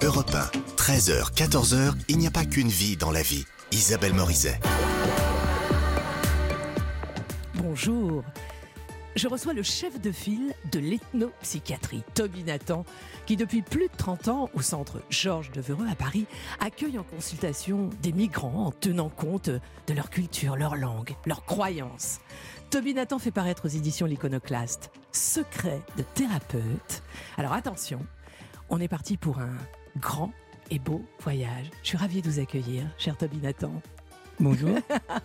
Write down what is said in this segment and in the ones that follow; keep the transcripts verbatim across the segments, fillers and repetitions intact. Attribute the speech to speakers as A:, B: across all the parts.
A: Europe un, treize heures, quatorze heures, il n'y a pas qu'une vie dans la vie. Isabelle Morizet.
B: Bonjour. Je reçois le chef de file de l'ethnopsychiatrie, Toby Nathan, qui depuis plus de trente ans, au centre Georges Devereux à Paris, accueille en consultation des migrants en tenant compte de leur culture, leur langue, leurs croyances. Toby Nathan fait paraître aux éditions L'Iconoclaste Secret de thérapeute. Alors attention, on est parti pour un grand et beau voyage. Je suis ravie de vous accueillir, cher Toby Nathan.
C: Bonjour.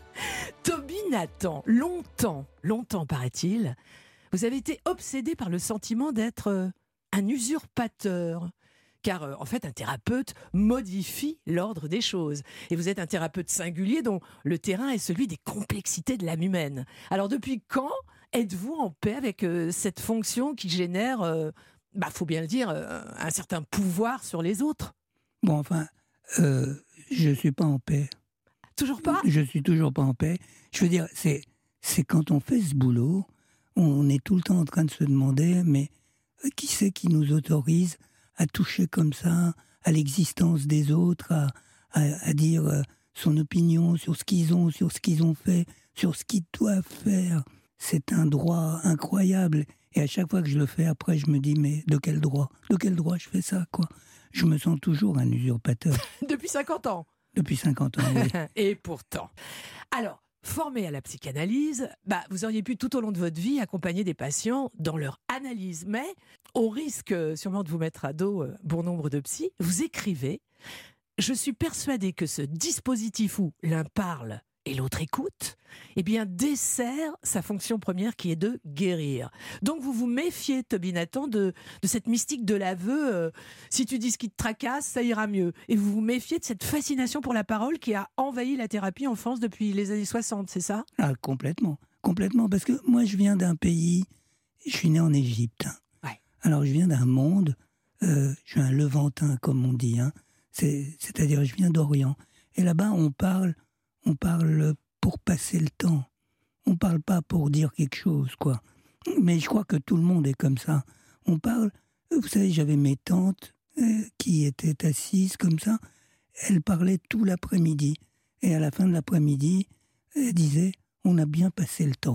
B: Toby Nathan, longtemps, longtemps paraît-il, vous avez été obsédé par le sentiment d'être euh, un usurpateur. Car euh, en fait, un thérapeute modifie l'ordre des choses. Et vous êtes un thérapeute singulier dont le terrain est celui des complexités de l'âme humaine. Alors depuis quand êtes-vous en paix avec euh, cette fonction qui génère, euh, bah, faut bien le dire, euh, un certain pouvoir sur les autres ?
C: Bon, enfin, euh, je ne suis pas en paix.
B: Toujours pas ?
C: Je suis toujours pas en paix. Je veux dire, c'est, c'est quand on fait ce boulot, on est tout le temps en train de se demander, mais qui c'est qui nous autorise à toucher comme ça à l'existence des autres, à, à, à dire euh, son opinion sur ce qu'ils ont, sur ce qu'ils ont fait, sur ce qu'ils doivent faire. C'est un droit incroyable. Et à chaque fois que je le fais, après, je me dis, mais de quel droit ? De quel droit je fais ça, quoi ? Je me sens toujours un usurpateur.
B: Depuis cinquante ans ?
C: Depuis cinquante ans, oui.
B: Et pourtant. Alors, formé à la psychanalyse, bah, vous auriez pu tout au long de votre vie accompagner des patients dans leur analyse. Mais, au risque sûrement de vous mettre à dos euh, bon nombre de psys, vous écrivez « Je suis persuadé que ce dispositif où l'un parle et l'autre écoute, eh bien, dessert sa fonction première qui est de guérir. » Donc vous vous méfiez, Toby Nathan, de, de cette mystique de l'aveu. Euh, si tu dis ce qui te tracasse, ça ira mieux. Et vous vous méfiez de cette fascination pour la parole qui a envahi la thérapie en France depuis les années soixante, c'est ça ?
C: Ah, complètement. Complètement. Parce que moi, je viens d'un pays, je suis né en Égypte.
B: Ouais.
C: Alors, je viens d'un monde, euh, je suis un Levantin, comme on dit. Hein. C'est, c'est-à-dire, je viens d'Orient. Et là-bas, on parle... On parle pour passer le temps. On parle pas pour dire quelque chose, quoi. Mais je crois que tout le monde est comme ça. On parle... Vous savez, j'avais mes tantes euh, qui étaient assises comme ça. Elles parlaient tout l'après-midi. Et à la fin de l'après-midi, elles disaient « On a bien passé le temps. »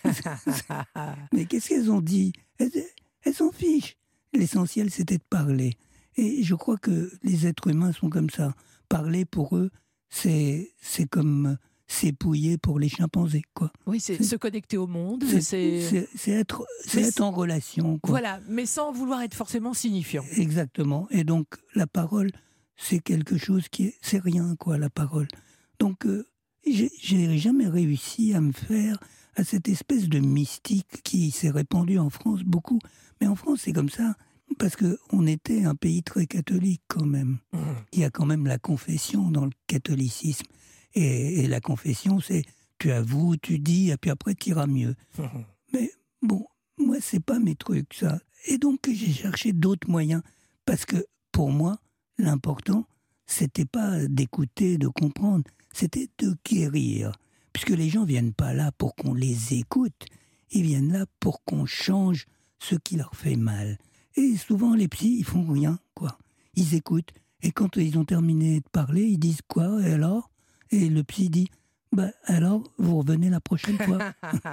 C: Mais qu'est-ce qu'elles ont dit ? Elles, elles s'en fichent. L'essentiel, c'était de parler. Et je crois que les êtres humains sont comme ça. Parler, pour eux, C'est, c'est comme s'épouiller pour les chimpanzés, quoi.
B: Oui, c'est, c'est se connecter au monde.
C: C'est,
B: c'est...
C: c'est, c'est, être, c'est être en relation, quoi.
B: Voilà, mais sans vouloir être forcément signifiant.
C: Exactement. Et donc, la parole, c'est quelque chose qui est... C'est rien, quoi, la parole. Donc, euh, j'ai, j'ai jamais réussi à me faire à cette espèce de mystique qui s'est répandue en France beaucoup. Mais en France, c'est comme ça. Parce qu'on était un pays très catholique quand même. Mmh. Il y a quand même la confession dans le catholicisme. Et, et la confession, c'est tu avoues, tu dis, et puis après tu iras mieux. Mmh. Mais bon, moi, c'est pas mes trucs, ça. Et donc, j'ai cherché d'autres moyens. Parce que pour moi, l'important, c'était pas d'écouter, de comprendre, c'était de guérir. Puisque les gens viennent pas là pour qu'on les écoute, ils viennent là pour qu'on change ce qui leur fait mal. Et souvent, les psys, ils font rien, quoi. Ils écoutent. Et quand ils ont terminé de parler, ils disent quoi ? Et alors ? Et le psy dit, bah, alors, vous revenez la prochaine fois.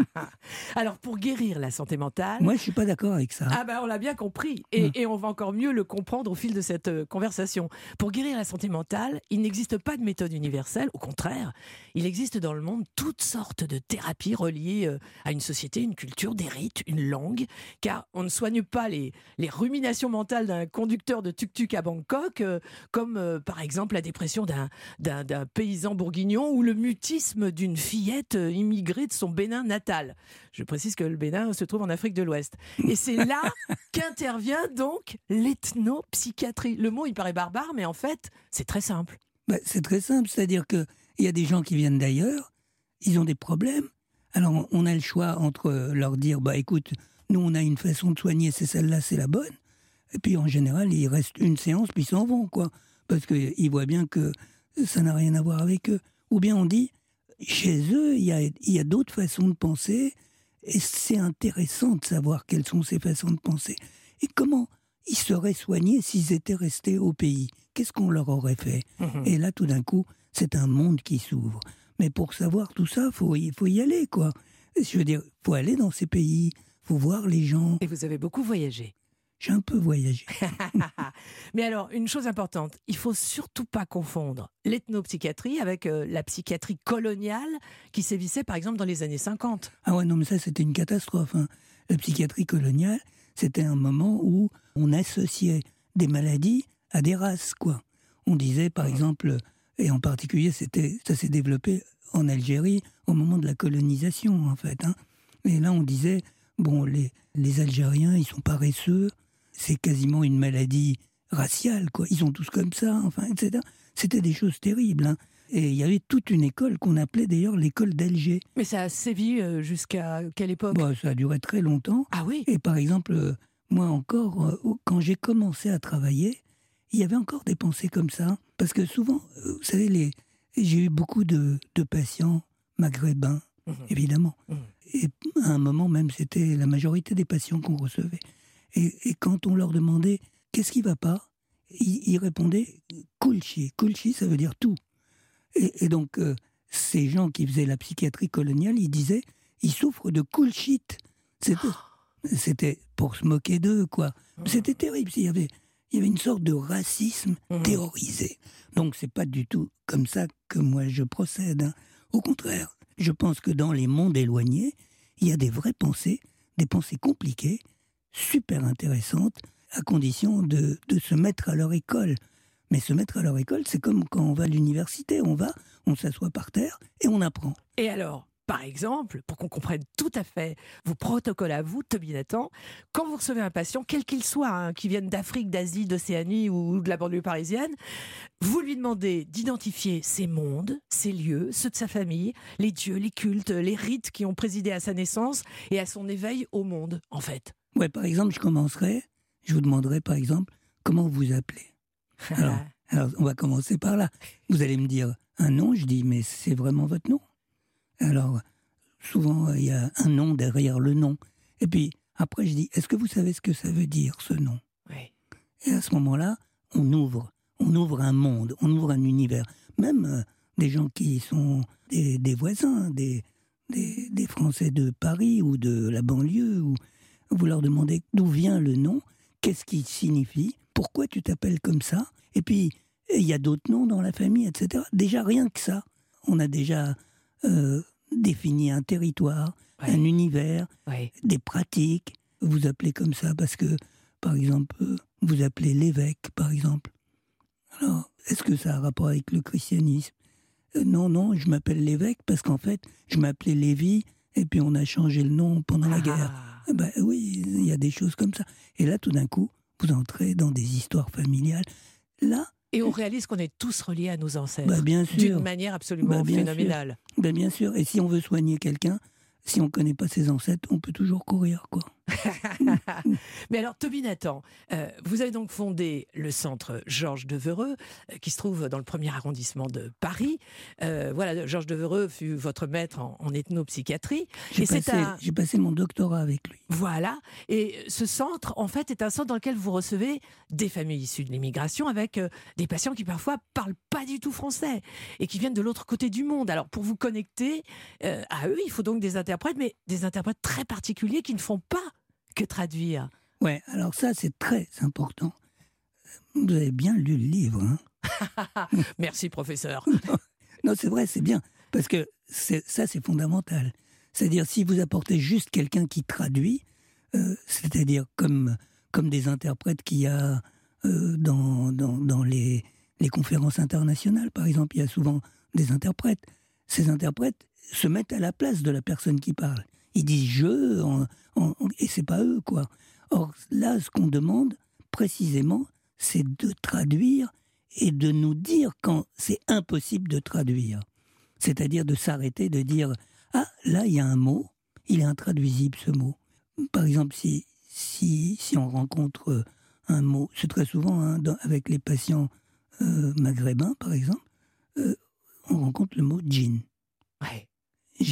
B: Alors, pour guérir la santé mentale...
C: Moi, je ne suis pas d'accord avec ça.
B: Ah ben, on l'a bien compris. Et,
C: mmh.
B: et on va encore mieux le comprendre au fil de cette euh, conversation. Pour guérir la santé mentale, il n'existe pas de méthode universelle. Au contraire, il existe dans le monde toutes sortes de thérapies reliées euh, à une société, une culture, des rites, une langue. Car on ne soigne pas les, les ruminations mentales d'un conducteur de tuk-tuk à Bangkok, euh, comme euh, par exemple la dépression d'un, d'un, d'un paysan bourguignon ou le mutisme d'une fillette immigrée de son Bénin natal. Je précise que le Bénin se trouve en Afrique de l'Ouest. Et c'est là qu'intervient donc l'ethnopsychiatrie. Le mot, il paraît barbare, mais en fait, c'est très simple.
C: Bah, c'est très simple, c'est-à-dire qu'il y a des gens qui viennent d'ailleurs, ils ont des problèmes. Alors, on a le choix entre leur dire, bah écoute, nous, on a une façon de soigner, c'est celle-là, c'est la bonne. Et puis, en général, il reste une séance, puis ils s'en vont, quoi. Parce qu'ils voient bien que ça n'a rien à voir avec eux. Ou bien on dit, chez eux, il y a, il y a d'autres façons de penser, et c'est intéressant de savoir quelles sont ces façons de penser. Et comment ils seraient soignés s'ils étaient restés au pays. Qu'est-ce qu'on leur aurait fait? Mmh. Et là, tout d'un coup, c'est un monde qui s'ouvre. Mais pour savoir tout ça, il faut, faut y aller, quoi. Je veux dire, il faut aller dans ces pays, il faut voir les gens.
B: Et vous avez beaucoup voyagé.
C: J'ai un peu voyagé.
B: Mais alors, une chose importante, il ne faut surtout pas confondre l'ethnopsychiatrie avec euh, la psychiatrie coloniale qui sévissait par exemple dans les années cinquante.
C: Ah ouais, non, mais ça c'était une catastrophe. Hein. La psychiatrie coloniale, c'était un moment où on associait des maladies à des races, quoi. On disait par exemple, et en particulier c'était, ça s'est développé en Algérie au moment de la colonisation en fait. Hein. Et là on disait, bon, les, les Algériens ils sont paresseux, c'est quasiment une maladie raciale, quoi. Ils sont tous comme ça, enfin, et cetera. C'était des choses terribles. Hein. Et il y avait toute une école qu'on appelait d'ailleurs l'école d'Alger.
B: Mais ça a sévi euh, jusqu'à quelle époque?
C: Bon, ça a duré très longtemps.
B: Ah oui?
C: Et par exemple, euh, moi encore, euh, quand j'ai commencé à travailler, il y avait encore des pensées comme ça. Parce que souvent, euh, vous savez, les, j'ai eu beaucoup de, de patients maghrébins, mmh. évidemment. Mmh. Et à un moment même, c'était la majorité des patients qu'on recevait. Et, et quand on leur demandait « qu'est-ce qui ne va pas ?», ils, ils répondaient « kulchi ». Kulchi, ça veut dire tout. Et, et donc, euh, ces gens qui faisaient la psychiatrie coloniale, ils disaient « ils souffrent de kulchit ». C'était, c'était pour se moquer d'eux, quoi. C'était terrible. Il y avait, il y avait une sorte de racisme théorisé. Donc, ce n'est pas du tout comme ça que moi je procède. Hein. Au contraire, je pense que dans les mondes éloignés, il y a des vraies pensées, des pensées compliquées, super intéressantes, à condition de, de se mettre à leur école. Mais se mettre à leur école, c'est comme quand on va à l'université. On va, on s'assoit par terre et on apprend.
B: Et alors, par exemple, pour qu'on comprenne tout à fait vos protocoles à vous, Toby Nathan, quand vous recevez un patient, quel qu'il soit, hein, qui vienne d'Afrique, d'Asie, d'Océanie ou de la banlieue parisienne, vous lui demandez d'identifier ses mondes, ses lieux, ceux de sa famille, les dieux, les cultes, les rites qui ont présidé à sa naissance et à son éveil au monde, en fait.
C: Ouais, par exemple, je commencerai, je vous demanderai par exemple, comment vous vous appelez. alors, alors, on va commencer par là. Vous allez me dire un nom, je dis, mais c'est vraiment votre nom? Alors, souvent, il y a un nom derrière le nom. Et puis, après, je dis, est-ce que vous savez ce que ça veut dire, ce nom?
B: Oui.
C: Et à ce moment-là, on ouvre, on ouvre un monde, on ouvre un univers. Même euh, des gens qui sont des, des voisins, des, des, des Français de Paris ou de la banlieue, ou vous leur demandez d'où vient le nom, qu'est-ce qu'il signifie, pourquoi tu t'appelles comme ça, et puis il y a d'autres noms dans la famille, et cetera. Déjà, rien que ça, on a déjà euh, défini un territoire, ouais. un univers, ouais. des pratiques. Vous appelez comme ça parce que, par exemple, vous appelez l'évêque, par exemple. Alors, est-ce que ça a un rapport avec le christianisme ? euh, Non, non, je m'appelle l'évêque parce qu'en fait, je m'appelais Lévi, et puis on a changé le nom pendant ah. la guerre. Ben oui, il y a des choses comme ça. Et là, tout d'un coup, vous entrez dans des histoires familiales. Là,
B: et on réalise qu'on est tous reliés à nos ancêtres.
C: Ben bien sûr.
B: D'une manière absolument ben bien phénoménale.
C: Sûr. Ben bien sûr. Et si on veut soigner quelqu'un, si on ne connaît pas ses ancêtres, on peut toujours courir, quoi.
B: Mais alors, Toby Nathan, euh, vous avez donc fondé le centre Georges Devereux, euh, qui se trouve dans le premier arrondissement de Paris. Euh, voilà, Georges Devereux fut votre maître en, en ethnopsychiatrie.
C: J'ai
B: et
C: passé,
B: c'est un...
C: j'ai passé mon doctorat avec lui.
B: Voilà. Et ce centre, en fait, est un centre dans lequel vous recevez des familles issues de l'immigration avec euh, des patients qui parfois parlent pas du tout français et qui viennent de l'autre côté du monde. Alors, pour vous connecter euh, à eux, il faut donc des interprètes, mais des interprètes très particuliers qui ne font pas que traduire.
C: Ouais, alors ça, c'est très important. Vous avez bien lu le livre, hein.
B: Merci, professeur.
C: Non, non, c'est vrai, c'est bien. Parce que c'est, ça, c'est fondamental. C'est-à-dire, si vous apportez juste quelqu'un qui traduit, euh, c'est-à-dire comme, comme des interprètes qu'il y a euh, dans, dans, dans les, les conférences internationales, par exemple, il y a souvent des interprètes. Ces interprètes se mettent à la place de la personne qui parle. Ils disent « je en, en, » et c'est pas eux, quoi. Or, là, ce qu'on demande, précisément, c'est de traduire et de nous dire quand c'est impossible de traduire. C'est-à-dire de s'arrêter, de dire « ah, là, il y a un mot, il est intraduisible, ce mot. » Par exemple, si, si, si on rencontre un mot, c'est très souvent, hein, dans, avec les patients euh, maghrébins, par exemple, euh, on rencontre le mot « djinn ».
B: Ouais.
C: Djinn.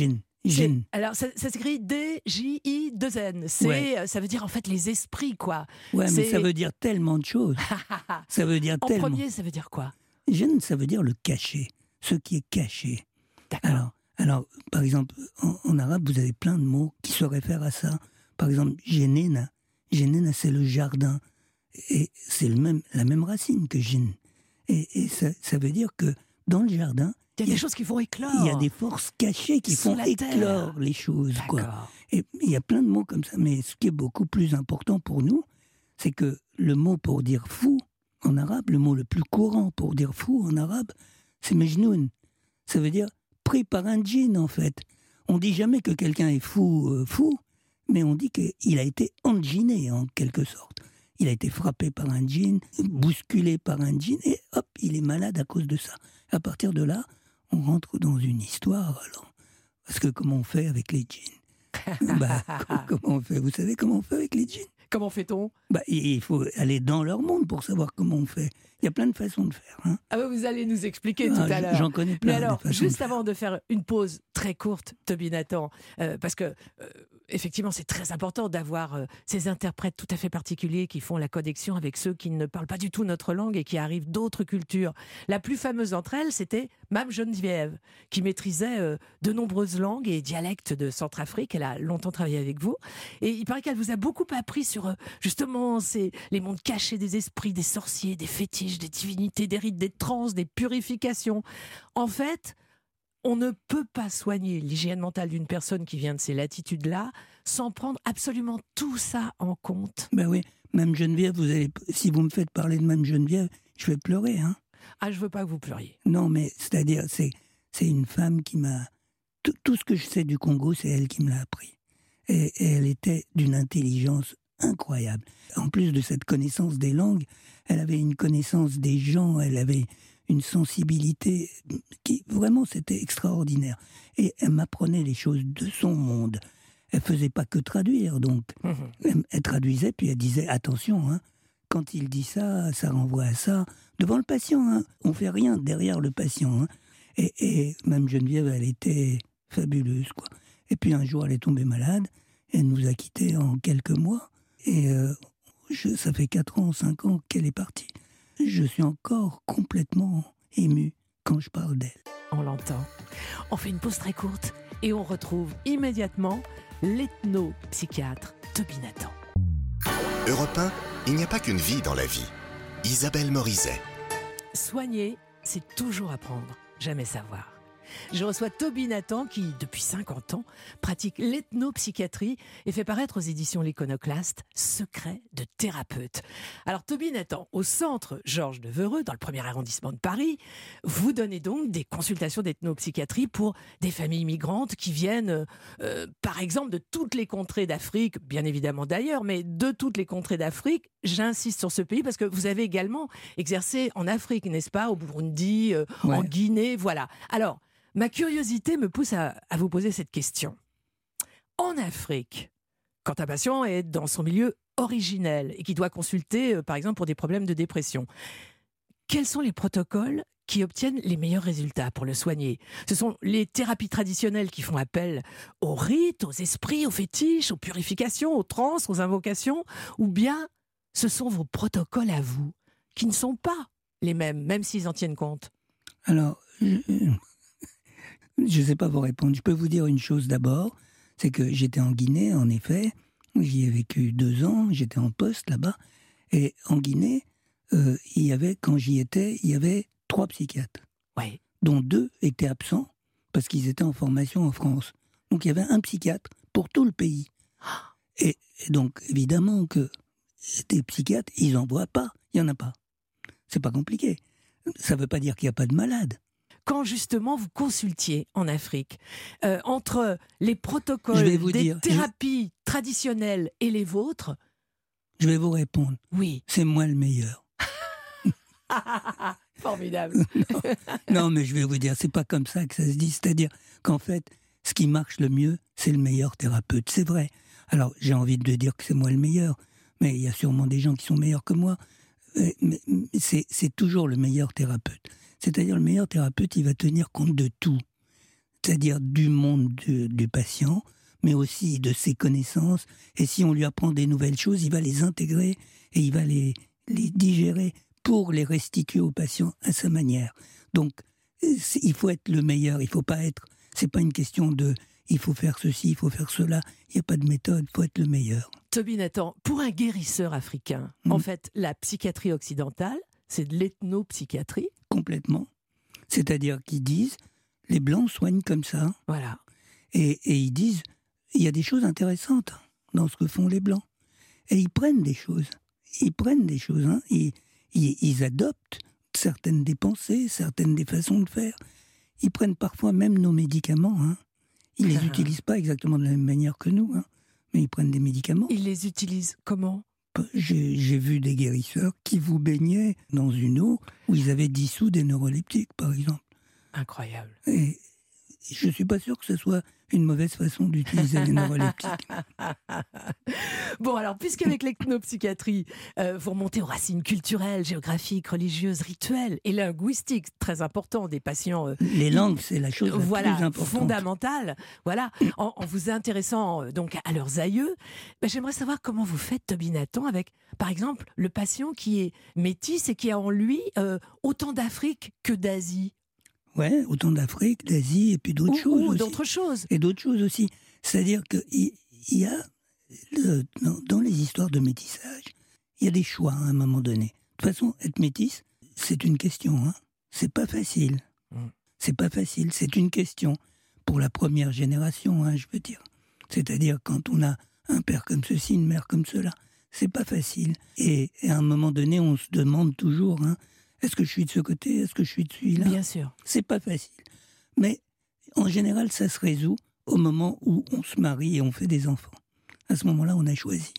C: Jinn.
B: Alors, ça, ça s'écrit D J I deux N. C'est,
C: Ouais.
B: Ça veut dire en fait les esprits, quoi.
C: Ouais, mais
B: C'est-
C: ça veut dire tellement de choses. Ça veut dire
B: En
C: tellement.
B: premier, ça veut dire quoi?
C: Jinn, ça veut dire le caché, ce qui est caché.
B: D'accord.
C: Alors, alors, par exemple, en, en arabe, vous avez plein de mots qui se réfèrent à ça. Par exemple, Jénéna. Jénéna, c'est le jardin. Et c'est le même, la même racine que Jinn. Et, et ça, ça veut dire que dans le jardin,
B: Il y a des choses qui vont éclore.
C: il y a des forces cachées qui
B: Sous
C: font
B: la terre.
C: éclore les choses. Quoi.
B: D'accord.
C: Et il y a plein de mots comme ça. Mais ce qui est beaucoup plus important pour nous, c'est que le mot pour dire fou, en arabe, le mot le plus courant pour dire fou en arabe, c'est Mejnoun. Ça veut dire pris par un djinn, en fait. On dit jamais que quelqu'un est fou, euh, fou, mais on dit qu'il a été endjiné, en quelque sorte. Il a été frappé par un djinn, bousculé par un djinn, et hop, il est malade à cause de ça. À partir de là, on rentre dans une histoire, alors. Parce que comment on fait avec les djinns? Bah, co- comment on fait? Vous savez comment on fait avec les djinns?
B: Comment fait-on?
C: Bah, il faut aller dans leur monde pour savoir comment on fait. Il y a plein de façons de faire. Hein.
B: Ah bah, vous allez nous expliquer
C: Ah,
B: tout à l'heure.
C: J'en connais
B: Mais
C: plein.
B: alors,
C: des façons de
B: juste
C: faire.
B: avant de faire une pause très courte, Toby Nathan, euh, parce que euh, effectivement, c'est très important d'avoir euh, ces interprètes tout à fait particuliers qui font la connexion avec ceux qui ne parlent pas du tout notre langue et qui arrivent d'autres cultures. La plus fameuse d'entre elles, c'était Mame Geneviève, qui maîtrisait euh, de nombreuses langues et dialectes de Centrafrique. Elle a longtemps travaillé avec vous. Et il paraît qu'elle vous a beaucoup appris sur euh, justement ces, les mondes cachés des esprits, des sorciers, des fétiches, des divinités, des rites, des transes, des purifications. En fait, on ne peut pas soigner l'hygiène mentale d'une personne qui vient de ces latitudes-là sans prendre absolument tout ça en compte.
C: Ben oui, Mme Geneviève, vous allez, si vous me faites parler de Mme Geneviève, je vais pleurer. Hein.
B: Ah, je veux pas que vous pleuriez.
C: Non, mais c'est-à-dire, c'est, c'est une femme qui m'a... Tout, tout ce que je sais du Congo, c'est elle qui me l'a appris. Et, et elle était d'une intelligence incroyable. En plus de cette connaissance des langues, elle avait une connaissance des gens, elle avait une sensibilité qui, vraiment, c'était extraordinaire. Et elle m'apprenait les choses de son monde. Elle faisait pas que traduire, donc.
B: Mhm.
C: Elle, elle traduisait, puis elle disait, attention, hein, quand il dit ça, ça renvoie à ça. Devant le patient, hein, on fait rien derrière le patient. Hein. Et, et même Geneviève, elle était fabuleuse, quoi. Et puis un jour, elle est tombée malade, elle nous a quittés en quelques mois. Et euh, je, ça fait quatre ans, cinq ans qu'elle est partie. Je suis encore complètement ému quand je parle d'elle.
B: On l'entend. On fait une pause très courte et on retrouve immédiatement l'ethnopsychiatre Toby Nathan.
A: Europe un, il n'y a pas qu'une vie dans la vie. Isabelle Morizet.
B: Soigner, c'est toujours apprendre, jamais savoir. Je reçois Toby Nathan qui, depuis cinquante ans, pratique l'ethnopsychiatrie et fait paraître aux éditions L'Iconoclaste Secret de thérapeute. Alors Toby Nathan, au centre Georges Devereux, dans le premier arrondissement de Paris, vous donnez donc des consultations d'ethnopsychiatrie pour des familles migrantes qui viennent, euh, par exemple, de toutes les contrées d'Afrique, bien évidemment d'ailleurs, mais de toutes les contrées d'Afrique. J'insiste sur ce pays parce que vous avez également exercé en Afrique, n'est-ce pas, au Burundi, euh,
C: Ouais.
B: en Guinée, voilà. Alors, ma curiosité me pousse à, à vous poser cette question. En Afrique, quand un patient est dans son milieu originel et qui doit consulter, euh, par exemple, pour des problèmes de dépression, quels sont les protocoles qui obtiennent les meilleurs résultats pour le soigner? Ce sont les thérapies traditionnelles qui font appel aux rites, aux esprits, aux fétiches, aux purifications, aux trans, aux invocations, ou bien ce sont vos protocoles à vous qui ne sont pas les mêmes, même s'ils en tiennent compte?
C: Alors, je ne sais pas vous répondre. Je peux vous dire une chose d'abord, c'est que j'étais en Guinée, en effet. J'y ai vécu deux ans, j'étais en poste là-bas. Et en Guinée, euh, il y avait, quand j'y étais, il y avait trois psychiatres,
B: Oui.
C: dont deux étaient absents parce qu'ils étaient en formation en France. Donc il y avait un psychiatre pour tout le pays. Et, et donc, évidemment que des psychiatres, ils n'en voient pas. Il n'y en a pas. C'est pas compliqué. Ça ne veut pas dire qu'il n'y a pas de malades.
B: Quand justement vous consultiez en Afrique, euh, entre les
C: Je
B: protocoles
C: vais vous
B: des
C: dire,
B: thérapies traditionnelles et les vôtres,
C: Je vais vous répondre.
B: oui.
C: C'est moi le meilleur.
B: Formidable.
C: Non, mais je vais vous dire, c'est pas comme ça que ça se dit. C'est-à-dire qu'en fait, ce qui marche le mieux, c'est le meilleur thérapeute. C'est vrai. Alors, j'ai envie de dire que c'est moi le meilleur, mais il y a sûrement des gens qui sont meilleurs que moi. Mais, mais c'est, c'est toujours le meilleur thérapeute. C'est-à-dire, le meilleur thérapeute, il va tenir compte de tout. c'est-à-dire du monde du, du patient, mais aussi de ses connaissances. Et si on lui apprend des nouvelles choses, il va les intégrer et il va les, les digérer pour les restituer au patient à sa manière. Donc, il faut être le meilleur. Il faut pas être. C'est pas une question de. Il faut faire ceci, il faut faire cela. Il n'y a pas de méthode. Il faut être le meilleur.
B: Toby Nathan, pour un guérisseur africain, mmh. en fait, la psychiatrie occidentale, c'est de l'ethnopsychiatrie.
C: Complètement. C'est-à-dire qu'ils disent, les Blancs soignent comme ça.
B: Voilà.
C: Et, et ils disent, il y a des choses intéressantes dans ce que font les Blancs. Et ils prennent des choses. Ils prennent des choses. Hein. Ils, ils, ils adoptent certaines des pensées, certaines des façons de faire. Ils prennent parfois même nos médicaments. Hein. Ils ne les ah. utilisent pas exactement de la même manière que nous, hein, mais ils prennent des médicaments.
B: Ils les utilisent comment ?
C: J'ai, j'ai vu des guérisseurs qui vous baignaient dans une eau où ils avaient dissous des neuroleptiques, par exemple.
B: Incroyable.
C: Et je ne suis pas sûr que ce soit une mauvaise façon d'utiliser les neuroleptiques.
B: Bon, alors, puisqu'avec l'ethnopsychiatrie, euh, vous remontez aux racines culturelles, géographiques, religieuses, rituelles et linguistiques, très important des patients. Euh,
C: les langues, c'est la chose la
B: voilà,
C: plus importante.
B: Fondamentale. Voilà, en, en vous intéressant euh, donc à leurs aïeux, ben, j'aimerais savoir comment vous faites, Toby Nathan, avec, par exemple, le patient qui est métis et qui a en lui euh, autant d'Afrique que d'Asie.
C: Ouais, autant d'Afrique, d'Asie et puis d'autres
B: ou,
C: choses
B: ou
C: aussi.
B: d'autres choses.
C: Et d'autres choses aussi. C'est-à-dire qu'il y a, le, dans, dans les histoires de métissage, il y a des choix hein, à un moment donné. De toute façon, être métisse, c'est une question. Hein. C'est pas facile. Mmh. C'est pas facile. C'est une question pour la première génération, hein, je veux dire. C'est-à-dire quand on a un père comme ceci, une mère comme cela. C'est pas facile. Et, et à un moment donné, on se demande toujours... Hein, est-ce que je suis de ce côté? Est-ce que je suis de celui-là?
B: Bien sûr.
C: C'est pas facile. Mais en général, ça se résout au moment où on se marie et on fait des enfants. À ce moment-là, on a choisi.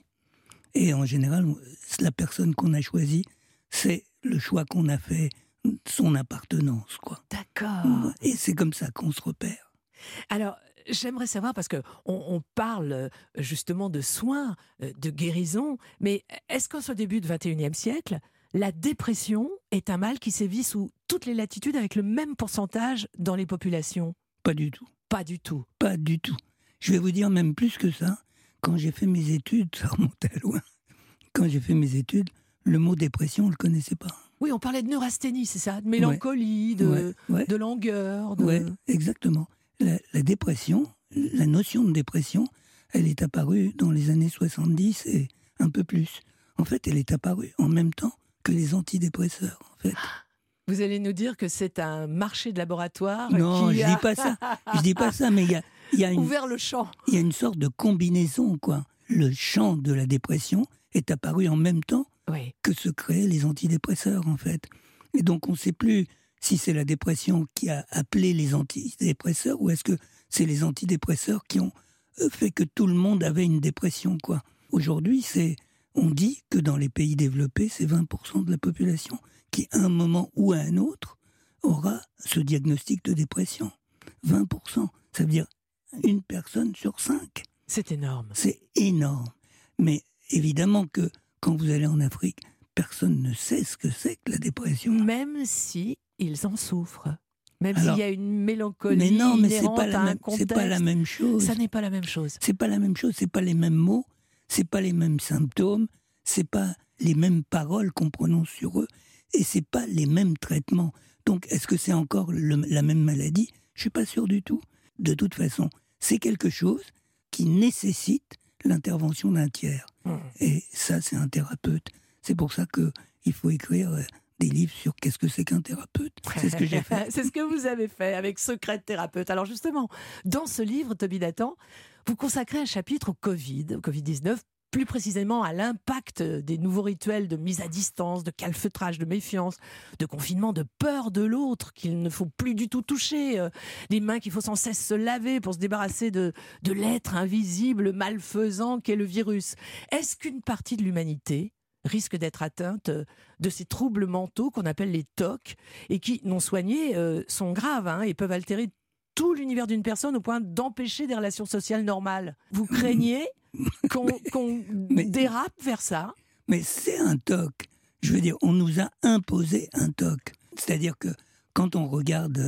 C: Et en général, la personne qu'on a choisie, c'est le choix qu'on a fait, son appartenance, quoi.
B: D'accord.
C: Et c'est comme ça qu'on se repère.
B: Alors, j'aimerais savoir, parce qu'on on parle justement de soins, de guérison, mais est-ce qu'en ce début du vingt et unième siècle, la dépression est un mal qui sévit sous toutes les latitudes avec le même pourcentage dans les populations?
C: Pas du tout.
B: Pas du tout.
C: Pas du tout. Je vais vous dire même plus que ça. Quand j'ai fait mes études, ça remontait loin. Quand j'ai fait mes études, le mot dépression, on ne le connaissait pas.
B: Oui, on parlait de neurasthénie, c'est ça? De mélancolie, ouais. de,
C: ouais. Ouais.
B: de langueur. De...
C: Oui, exactement. La, la dépression, la notion de dépression, elle est apparue dans les années soixante-dix et un peu plus. En fait, elle est apparue en même temps que les antidépresseurs, en fait.
B: Vous allez nous dire que c'est un marché de laboratoire
C: non,
B: qui
C: je
B: a...
C: dis pas ça. Je dis pas ça, mais il y a, y a une...
B: ouvert le champ.
C: Il y a une sorte de combinaison, quoi. Le champ de la dépression est apparu en même temps
B: oui.
C: que se créent les antidépresseurs, en fait. Et donc, on ne sait plus si c'est la dépression qui a appelé les antidépresseurs ou est-ce que c'est les antidépresseurs qui ont fait que tout le monde avait une dépression, quoi. Aujourd'hui, c'est... On dit que dans les pays développés, c'est vingt pour cent de la population qui, à un moment ou à un autre, aura ce diagnostic de dépression. vingt pour cent, ça veut dire une personne sur cinq.
B: C'est énorme.
C: C'est énorme. Mais évidemment que quand vous allez en Afrique, personne ne sait ce que c'est que la dépression.
B: Même si ils en souffrent. Même
C: Alors,
B: s'il y a une mélancolie
C: mais non, mais c'est pas,
B: à
C: la
B: un
C: même,
B: contexte.
C: c'est pas la même chose.
B: Ça n'est pas la même chose.
C: C'est pas la même chose, c'est pas les mêmes mots. C'est pas les mêmes symptômes, c'est pas les mêmes paroles qu'on prononce sur eux, et c'est pas les mêmes traitements. Donc, est-ce que c'est encore le, la même maladie? Je suis pas sûr du tout. De toute façon, c'est quelque chose qui nécessite l'intervention d'un tiers. Mmh. Et ça, c'est un thérapeute. C'est pour ça que il faut écrire des livres sur qu'est-ce que c'est qu'un thérapeute. C'est ce que j'ai fait.
B: C'est ce que vous avez fait avec Secret de thérapeute. Alors justement, dans ce livre, Toby Nathan, vous consacrez un chapitre au Covid, au covid dix-neuf, plus précisément à l'impact des nouveaux rituels de mise à distance, de calfeutrage, de méfiance, de confinement, de peur de l'autre qu'il ne faut plus du tout toucher, euh, les mains qu'il faut sans cesse se laver pour se débarrasser de, de l'être invisible, malfaisant qu'est le virus. Est-ce qu'une partie de l'humanité risque d'être atteinte de ces troubles mentaux qu'on appelle les T O C et qui, non soignés, euh, sont graves hein, et peuvent altérer tout l'univers d'une personne au point d'empêcher des relations sociales normales? Vous craignez qu'on, qu'on mais, dérape vers ça?
C: Mais c'est un T O C. Je veux dire, on nous a imposé un T O C. C'est-à-dire que quand on regarde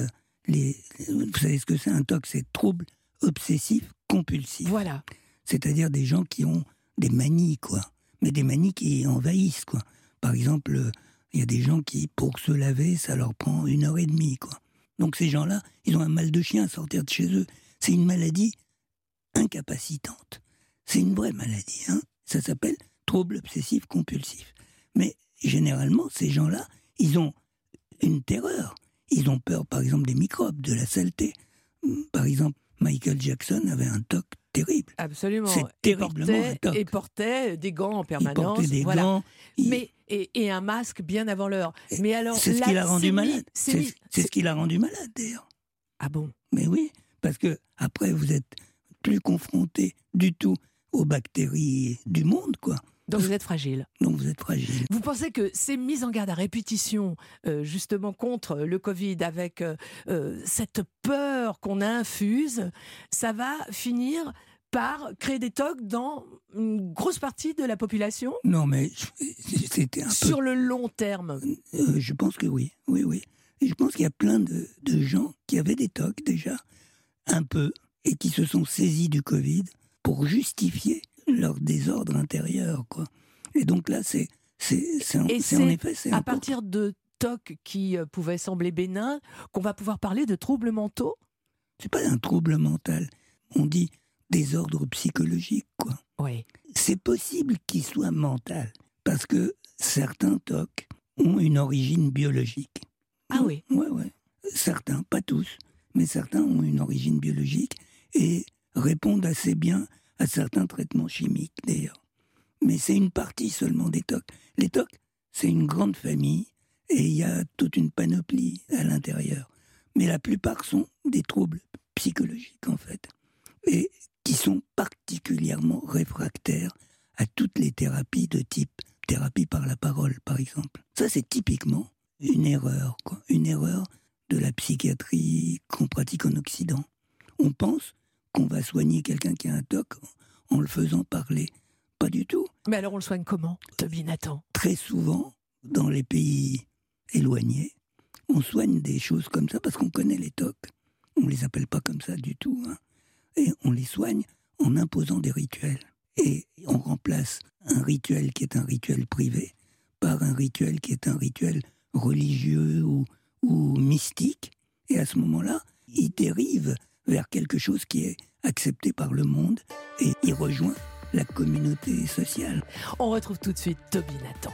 C: les, vous savez ce que c'est un T O C? C'est trouble obsessif compulsif.
B: Voilà.
C: C'est-à-dire des gens qui ont des manies, quoi. Mais des manies qui envahissent, quoi. Par exemple, il y a des gens qui, pour se laver, ça leur prend une heure et demie, quoi. Donc ces gens-là, ils ont un mal de chien à sortir de chez eux. C'est une maladie incapacitante. C'est une vraie maladie, hein. Ça s'appelle trouble obsessif compulsif. Mais généralement, ces gens-là, ils ont une terreur. Ils ont peur, par exemple, des microbes, de la saleté. Par exemple, Michael Jackson avait un T O C terrible.
B: Absolument.
C: C'est terriblement
B: et portait,
C: un T O C.
B: Et portait des gants en permanence.
C: Il portait des
B: voilà.
C: gants. Il...
B: Mais, et, et un masque bien avant l'heure. Mais alors,
C: c'est ce
B: là,
C: qui l'a rendu
B: c'est
C: malade.
B: mis, c'est,
C: c'est,
B: mis,
C: c'est ce qui l'a rendu malade, d'ailleurs.
B: Ah bon?
C: Mais oui, parce que après, vous êtes plus confronté du tout aux bactéries du monde, quoi.
B: Donc vous êtes fragile.
C: Donc vous êtes fragile.
B: Vous pensez que ces mises en garde à répétition, euh, justement contre le Covid, avec euh, euh, cette peur qu'on infuse, ça va finir par créer des T O C dans une grosse partie de la population?
C: Non, mais c'était un peu...
B: Sur le long terme?
C: euh, Je pense que oui, oui, oui. Et je pense qu'il y a plein de, de gens qui avaient des T O C déjà, un peu, et qui se sont saisis du Covid pour justifier leur désordre intérieur, quoi. Et donc là, c'est, c'est, c'est, en,
B: Et
C: c'est
B: c'est
C: en effet... C'est
B: à
C: un
B: partir
C: peu...
B: de T O C qui euh, pouvaient sembler bénins qu'on va pouvoir parler de troubles mentaux?
C: C'est pas un trouble mental. On dit désordre psychologique, quoi.
B: Oui.
C: C'est possible qu'il soit mental, parce que certains T O C ont une origine biologique.
B: Ah oui?
C: Ouais, ouais. Certains, pas tous, mais certains ont une origine biologique et répondent assez bien à certains traitements chimiques, d'ailleurs. Mais c'est une partie seulement des T O C. Les T O C, c'est une grande famille et il y a toute une panoplie à l'intérieur. Mais la plupart sont des troubles psychologiques, en fait, et qui sont particulièrement réfractaires à toutes les thérapies de type thérapie par la parole, par exemple. Ça, c'est typiquement une erreur, quoi. Une erreur de la psychiatrie qu'on pratique en Occident. On pense qu'on va soigner quelqu'un qui a un T O C en le faisant parler. Pas du tout.
B: Mais alors on le soigne comment, Toby Nathan?
C: Très souvent, dans les pays éloignés, on soigne des choses comme ça parce qu'on connaît les T O C. On ne les appelle pas comme ça du tout, hein. Et on les soigne en imposant des rituels. Et on remplace un rituel qui est un rituel privé par un rituel qui est un rituel religieux ou, ou mystique. Et à ce moment-là, il dérive vers quelque chose qui est accepté par le monde et il rejoint la communauté sociale.
B: On retrouve tout de suite Toby Nathan.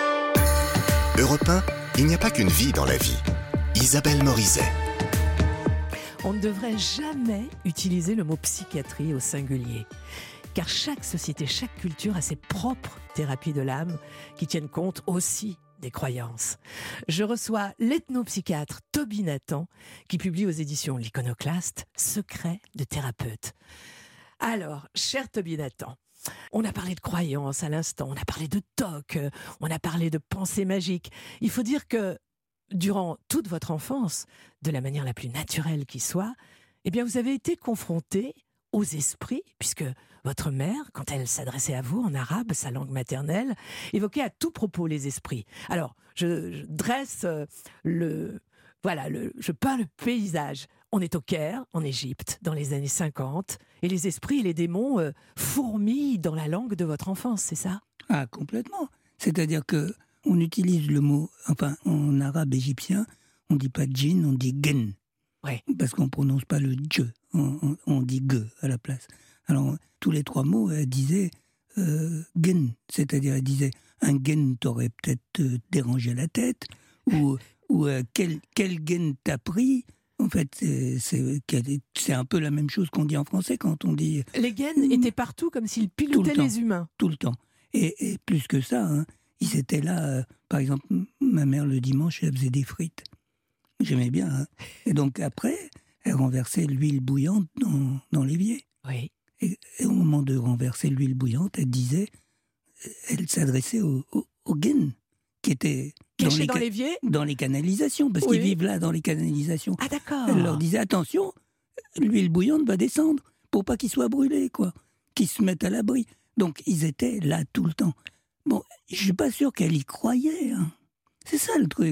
A: Europe un, il n'y a pas qu'une vie dans la vie. Isabelle Morizet.
B: On ne devrait jamais utiliser le mot psychiatrie au singulier, car chaque société, chaque culture a ses propres thérapies de l'âme qui tiennent compte aussi des croyances. Je reçois l'ethnopsychiatre Toby Nathan qui publie aux éditions L'Iconoclaste « Secrets de thérapeute ». Alors, cher Toby Nathan, on a parlé de croyances à l'instant, on a parlé de T O C, on a parlé de pensée magique. Il faut dire que durant toute votre enfance, de la manière la plus naturelle qui soit, eh bien vous avez été confronté aux esprits, puisque votre mère, quand elle s'adressait à vous en arabe, sa langue maternelle, évoquait à tout propos les esprits. Alors, je, je dresse le... Voilà, le, je peins le paysage. On est au Caire, en Égypte, dans les années cinquante, et les esprits et les démons euh, fourmillent dans la langue de votre enfance, c'est ça?
C: Ah, complètement. C'est-à-dire que on utilise le mot, enfin, en arabe égyptien, on ne dit pas djinn, on dit gen.
B: Ouais.
C: Parce qu'on ne prononce pas le dje, on, on, on dit ge à la place. Alors, tous les trois mots, elle disait euh, gen, c'est-à-dire elle disait un gen t'aurait peut-être euh, dérangé la tête, ou, ou euh, quel, quel gen t'a pris. En fait, c'est, c'est, c'est un peu la même chose qu'on dit en français quand on dit...
B: Les gaines étaient partout comme s'ils pilotaient les humains.
C: Tout le temps. Et, et plus que ça, hein, ils étaient là, euh, par exemple, ma mère le dimanche, elle faisait des frites. J'aimais bien. Hein. Et donc après, elle renversait l'huile bouillante dans, dans l'évier.
B: Oui.
C: Et, et au moment de renverser l'huile bouillante, elle disait, elle s'adressait aux au, au gaines qui étaient
B: dans
C: les,
B: dans l'évier,
C: dans les canalisations, parce oui. qu'ils vivent là dans les canalisations.
B: Ah d'accord.
C: Elle leur disait attention, l'huile bouillante va descendre pour pas qu'ils soient brûlés, quoi, qu'ils se mettent à l'abri. Donc ils étaient là tout le temps. Bon, je suis pas sûr qu'elle y croyait. Hein. C'est ça le truc.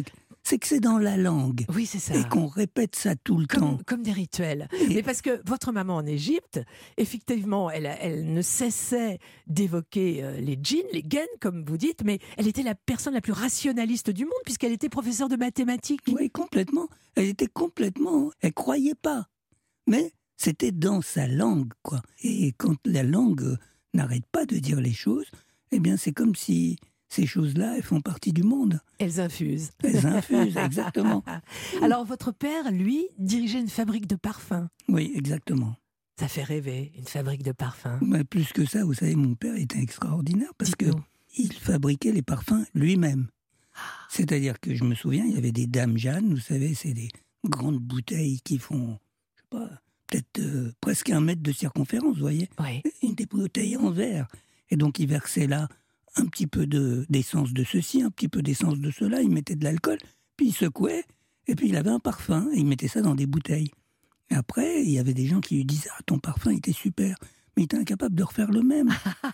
C: c'est que c'est dans la langue.
B: Oui, c'est ça.
C: Et qu'on répète ça tout le
B: Comme,
C: temps.
B: comme des rituels.
C: Et-
B: Mais parce que votre maman en Égypte, effectivement, elle, elle ne cessait d'évoquer euh, les djinns, les gaines, comme vous dites, mais elle était la personne la plus rationaliste du monde, puisqu'elle était professeure de mathématiques.
C: Oui, complètement. Elle était complètement... Elle croyait pas. Mais c'était dans sa langue, quoi. Et quand la langue euh, n'arrête pas de dire les choses, eh bien, c'est comme si ces choses-là, elles font partie du monde.
B: Elles infusent.
C: Elles infusent, exactement.
B: Alors, votre père, lui, dirigeait une fabrique de parfums.
C: Oui, exactement.
B: Ça fait rêver, une fabrique de parfums.
C: Mais plus que ça, vous savez, mon père était extraordinaire parce que
B: Dites-nous.
C: il fabriquait les parfums lui-même. C'est-à-dire que je me souviens, il y avait des Dames Jeanne, vous savez, c'est des grandes bouteilles qui font, je sais pas, peut-être euh, presque un mètre de circonférence, vous voyez.
B: Oui.
C: Une des bouteilles en verre. Et donc, il versait là un petit peu de, d'essence de ceci, un petit peu d'essence de cela, il mettait de l'alcool, puis il secouait, et puis il avait un parfum, et il mettait ça dans des bouteilles. Et après, il y avait des gens qui lui disaient « Ah, ton parfum était super !» Mais il était incapable de refaire le même.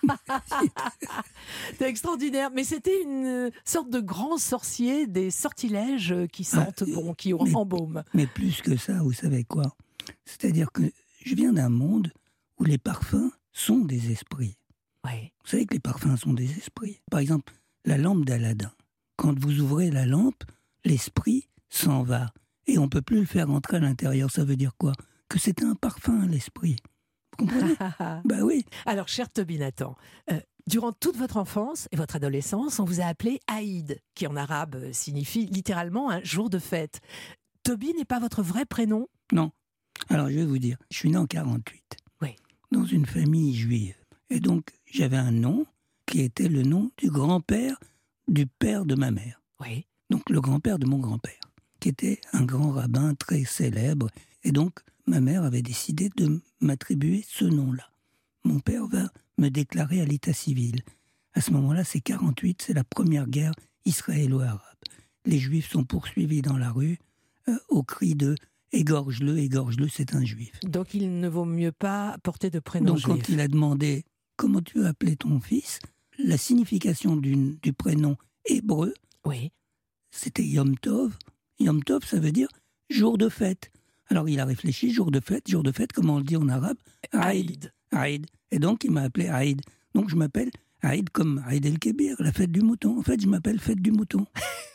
B: C'est extraordinaire. Mais c'était une sorte de grand sorcier des sortilèges qui sentent
C: Ah,
B: bon, qui
C: mais-
B: embaument.
C: Mais plus que ça, vous savez quoi? C'est-à-dire que je viens d'un monde où les parfums sont des esprits.
B: Oui.
C: Vous savez que les parfums sont des esprits. Par exemple, la lampe d'Aladin. Quand vous ouvrez la lampe, l'esprit s'en va. Et on ne peut plus le faire entrer à l'intérieur. Ça veut dire quoi? Que c'est un parfum, l'esprit. Vous comprenez? Ben oui.
B: Alors, cher Toby Nathan, euh, durant toute votre enfance et votre adolescence, on vous a appelé Aïd, qui en arabe euh, signifie littéralement un jour de fête. Toby n'est pas votre vrai prénom?
C: Non. Alors, je vais vous dire, je suis né en quarante-huit.
B: Oui.
C: Dans une famille juive. Et donc, j'avais un nom qui était le nom du grand-père du père de ma mère.
B: Oui.
C: Donc, le grand-père de mon grand-père, qui était un grand rabbin très célèbre. Et donc, ma mère avait décidé de m'attribuer ce nom-là. Mon père va me déclarer à l'état civil. À ce moment-là, c'est quarante-huit, c'est la première guerre israélo-arabe. Les Juifs sont poursuivis dans la rue euh, au cri de « égorge-le, égorge-le, c'est un Juif ».
B: Donc, il ne vaut mieux pas porter de prénom
C: Donc,
B: juif.
C: quand il a demandé « Comment tu veux appeler ton fils ?», la signification d'une- du prénom hébreu,
B: Oui.
C: c'était Yom Tov. Yom Tov, ça veut dire « jour de fête ». Alors, il a réfléchi, jour de fête, jour de fête, comment on le dit en arabe? Aïd. Aïd. Et donc, il m'a appelé Aïd. Donc, je m'appelle Aïd comme Aïd el-Kébir, la fête du mouton. En fait, je m'appelle Fête du mouton.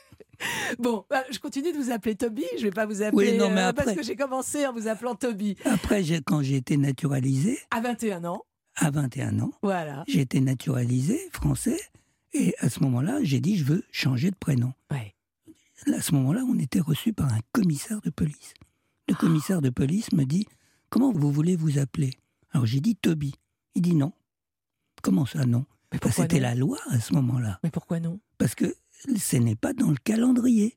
B: Bon, bah, je continue de vous appeler Toby. Je ne vais pas vous appeler
C: Oui, non, mais
B: euh,
C: après-
B: parce que j'ai commencé en vous appelant Toby.
C: Après, j'ai- quand j'ai été naturalisé,
B: À vingt et un ans,
C: à vingt et un ans,
B: voilà.
C: j'ai été naturalisé français. Et à ce moment-là, j'ai dit, je veux changer de prénom.
B: Ouais.
C: À ce moment-là, on était reçu par un commissaire de police. Le commissaire de police me dit « Comment vous voulez vous appeler ?» Alors j'ai dit « Toby ». Il dit « Non ». Comment ça, non?
B: Mais
C: Bah,
B: pourquoi
C: C'était
B: non
C: la loi à ce moment-là.
B: Mais pourquoi non?
C: Parce que ce n'est pas dans le calendrier.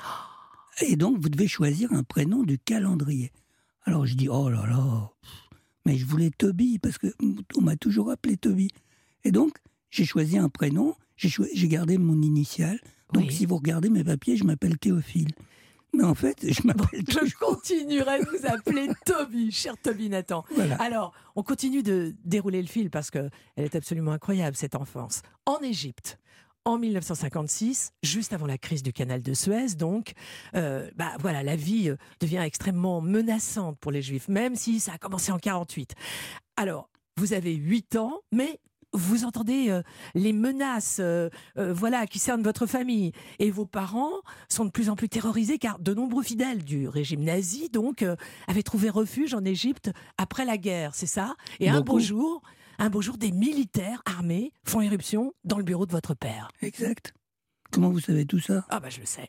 C: Et donc, vous devez choisir un prénom du calendrier. Alors je dis « Oh là là !» Mais je voulais Toby, parce qu'on m'a toujours appelé Toby. Et donc, j'ai choisi un prénom, j'ai choi- j'ai gardé mon initiale. Donc,
B: Oui.
C: si vous regardez mes papiers, je m'appelle Théophile. Mais en fait, je m'appelle
B: Je
C: toujours...
B: continuerai de vous appeler Toby, cher Toby Nathan.
C: Voilà.
B: Alors, on continue de dérouler le fil parce qu'elle est absolument incroyable, cette enfance. En Égypte, en mille neuf cent cinquante-six, juste avant la crise du canal de Suez, donc, euh, bah, voilà, la vie euh, devient extrêmement menaçante pour les Juifs, même si ça a commencé en quarante-huit. Alors, vous avez huit ans, mais vous entendez euh, les menaces euh, euh, voilà, qui cernent votre famille. Et vos parents sont de plus en plus terrorisés car de nombreux fidèles du régime nazi donc, euh, avaient trouvé refuge en Égypte après la guerre, c'est ça? Et un beau
C: Beaucoup.
B: jour, un beau jour, des militaires armés font irruption dans le bureau de votre père.
C: Exact. Comment vous savez tout ça?
B: Ah bah je le sais.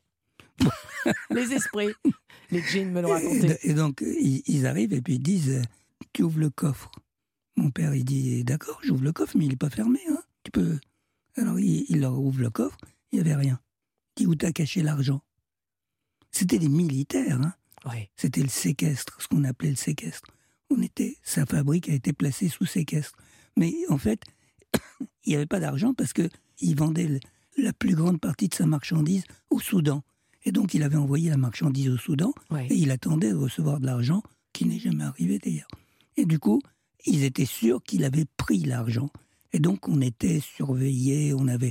B: Les esprits, les djinns me l'ont
C: et,
B: raconté.
C: et donc, ils, ils arrivent et puis ils disent euh, « Tu ouvres le coffre ». Mon père, il dit « D'accord, j'ouvre le coffre, mais il n'est pas fermé. Hein. Tu peux... » Alors, il, il leur ouvre le coffre, il n'y avait rien. Il dit « Où t'as caché l'argent ?» C'était des militaires, hein.
B: Oui.
C: C'était le séquestre, ce qu'on appelait le séquestre. On était, sa fabrique a été placée sous séquestre. Mais en fait, il n'y avait pas d'argent parce qu'il vendait le- la plus grande partie de sa marchandise au Soudan. Et donc, il avait envoyé la marchandise au Soudan
B: Oui.
C: et il attendait de recevoir de l'argent, qui n'est jamais arrivé d'ailleurs. Et du coup, ils étaient sûrs qu'il avait pris l'argent. Et donc, on était surveillés, on avait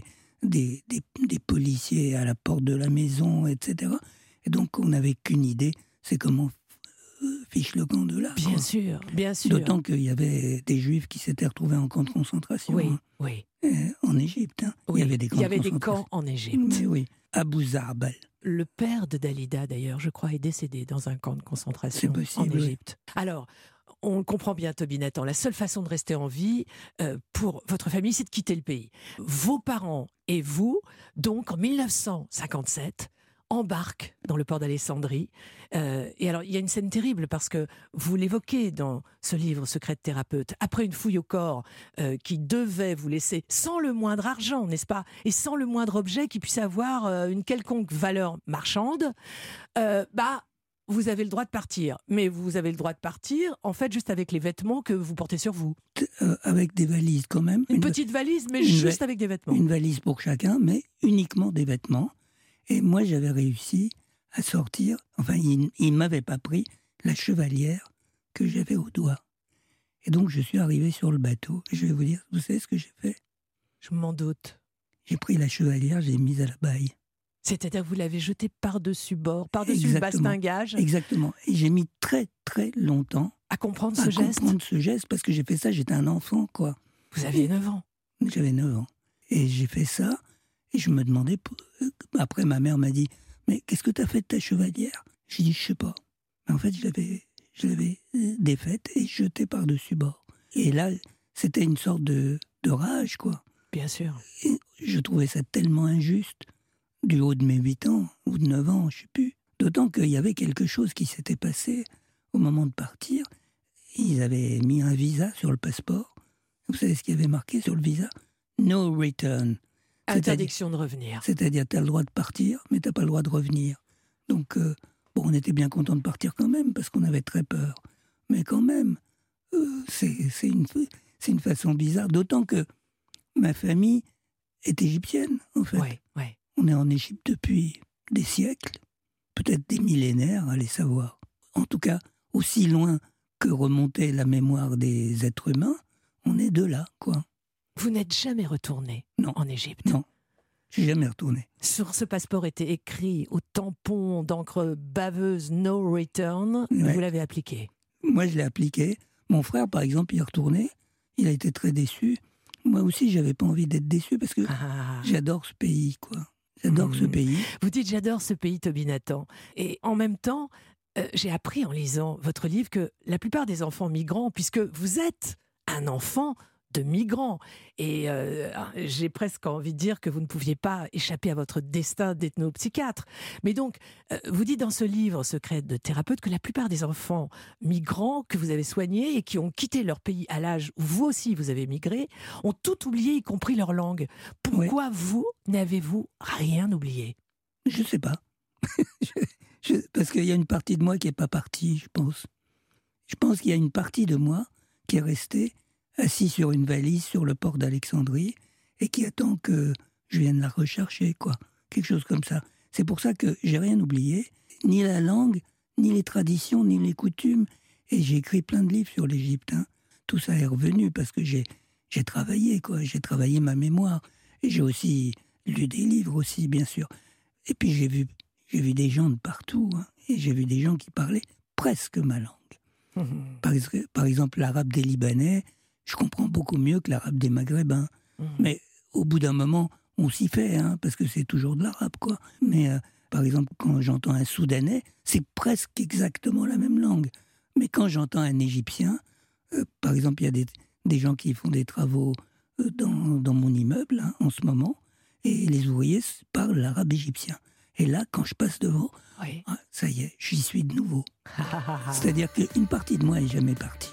C: des, des, des policiers à la porte de la maison, et cetera. Et donc, on n'avait qu'une idée, c'est comment euh, fiche le camp de là.
B: Bien
C: quoi.
B: sûr, bien sûr.
C: D'autant qu'il y avait des Juifs qui s'étaient retrouvés en camp de concentration.
B: Oui,
C: hein.
B: oui.
C: Euh, en Égypte. Hein.
B: oui.
C: Il y avait des camps
B: Il y avait
C: de
B: des
C: concentration.
B: camps en Égypte.
C: Mais oui, Abu Zarbal.
B: Le père de Dalida, d'ailleurs, je crois, est décédé dans un camp de concentration
C: C'est possible,
B: en
C: oui.
B: Égypte. Alors, on comprend bien, Toby Nathan, la seule façon de rester en vie euh, pour votre famille, c'est de quitter le pays. Vos parents et vous, donc, en mille neuf cent cinquante-sept, embarquent dans le port d'Alexandrie. Euh, et alors, il y a une scène terrible parce que vous l'évoquez dans ce livre, Secret de thérapeute. Après une fouille au corps euh, qui devait vous laisser sans le moindre argent, n'est-ce pas? Et sans le moindre objet qui puisse avoir euh, une quelconque valeur marchande, euh, bah, vous avez le droit de partir. Mais vous avez le droit de partir, en fait, juste avec les vêtements que vous portez sur vous.
C: Euh, avec des valises quand même.
B: Une, une petite valise, mais
C: une
B: juste
C: va-
B: avec des vêtements.
C: Une valise pour chacun, mais uniquement des vêtements. Et moi, j'avais réussi à sortir, enfin, il ne m'avait pas pris la chevalière que j'avais au doigt. Et donc, je suis arrivé sur le bateau, et je vais vous dire, vous savez ce que j'ai fait?
B: Je m'en doute.
C: J'ai pris la chevalière, j'ai mise à la baille.
B: C'est-à-dire que vous l'avez jetée par-dessus bord, par-dessus le
C: Exactement.
B: bastingage,
C: Exactement. Et j'ai mis très, très longtemps
B: à comprendre
C: à
B: ce geste.
C: comprendre ce geste, parce que j'ai fait ça, j'étais un enfant, quoi.
B: Vous aviez neuf ans.
C: J'avais neuf ans. Et j'ai fait ça, et je me demandais... Après, ma mère m'a dit, mais qu'est-ce que tu as fait de ta chevalière? J'ai dit, je sais pas. Mais en fait, je l'avais, je l'avais défaite et jetée par-dessus bord. Et là, c'était une sorte de, de rage, quoi.
B: Bien sûr.
C: Et je trouvais ça tellement injuste, du haut de mes huit ans, ou de neuf ans, je sais plus. D'autant qu'il y avait quelque chose qui s'était passé au moment de partir. Ils avaient mis un visa sur le passeport. Vous savez ce qu'il y avait marqué sur le visa? No return.
B: Interdiction de revenir.
C: C'est-à-dire, tu as le droit de partir, mais tu n'as pas le droit de revenir. Donc, euh, bon, on était bien content de partir quand même, parce qu'on avait très peur. Mais quand même, euh, c'est, c'est, une, c'est une façon bizarre. D'autant que ma famille est égyptienne, en fait.
B: Oui, oui.
C: On est en Égypte depuis des siècles, peut-être des millénaires, allez savoir. En tout cas, aussi loin que remontait la mémoire des êtres humains, on est de là, quoi.
B: Vous n'êtes jamais retourné
C: Non.
B: en Égypte?
C: Non, je suis jamais retourné.
B: Sur ce passeport était écrit au tampon d'encre baveuse No Return.
C: Ouais.
B: Vous l'avez appliqué?
C: Moi, je l'ai appliqué. Mon frère, par exemple, il est retourné. Il a été très déçu. Moi aussi, j'avais pas envie d'être déçu parce que
B: Ah.
C: j'adore ce pays, quoi. J'adore
B: Mmh.
C: ce pays.
B: Vous dites j'adore ce pays, Toby Nathan. Et en même temps, euh, j'ai appris en lisant votre livre que la plupart des enfants migrants, puisque vous êtes un enfant de migrants, et euh, j'ai presque envie de dire que vous ne pouviez pas échapper à votre destin d'ethnopsychiatre. Mais donc, euh, vous dites dans ce livre, Secret de thérapeute, que la plupart des enfants migrants que vous avez soignés et qui ont quitté leur pays à l'âge où vous aussi vous avez migré, ont tout oublié, y compris leur langue. Pourquoi vous n'avez-vous rien oublié?
C: Je sais pas. je, je, parce qu'il y a une partie de moi qui n'est pas partie, je pense. Je pense qu'il y a une partie de moi qui est restée assis sur une valise sur le port d'Alexandrie et qui attend que je vienne la rechercher, quoi. Quelque chose comme ça. C'est pour ça que j'ai rien oublié, ni la langue, ni les traditions, ni les coutumes. Et j'ai écrit plein de livres sur l'Égypte. Hein. Tout ça est revenu parce que j'ai, j'ai travaillé, quoi. J'ai travaillé ma mémoire. Et j'ai aussi lu des livres aussi, bien sûr. Et puis j'ai vu, j'ai vu des gens de partout. Hein. Et j'ai vu des gens qui parlaient presque ma langue. Mmh. Par, par exemple, l'arabe des Libanais, je comprends beaucoup mieux que l'arabe des Maghrébins. Mmh. Mais au bout d'un moment, on s'y fait, hein, parce que c'est toujours de l'arabe, quoi. Mais euh, par exemple, quand j'entends un Soudanais, c'est presque exactement la même langue. Mais quand j'entends un Égyptien, euh, par exemple, il y a des, des gens qui font des travaux euh, dans, dans mon immeuble, hein, en ce moment, et les ouvriers parlent l'arabe égyptien. Et là, quand je passe devant, oui. ah, ça y est, j'y suis de nouveau. C'est-à-dire qu'une partie de moi n'est jamais partie.